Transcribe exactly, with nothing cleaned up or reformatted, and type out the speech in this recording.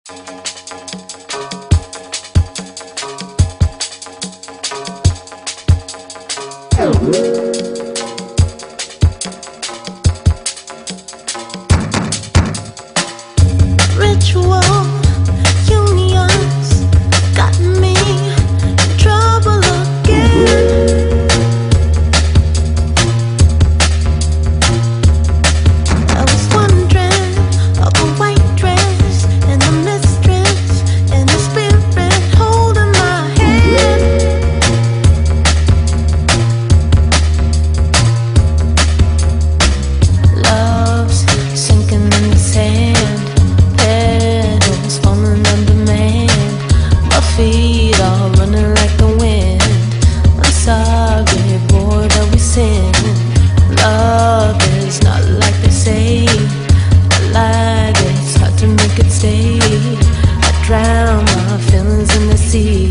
Ritual unions got me in trouble again. I was wondering of a white dress and the mistress and the spirit holding my hand. Love's sinking in the sand, petals falling on demand. My feet are running like the wind. I'm sorry, boy, that we sin. Love is not like they say. I lied, it's hard to make it stay. I drown my feelings in the sea.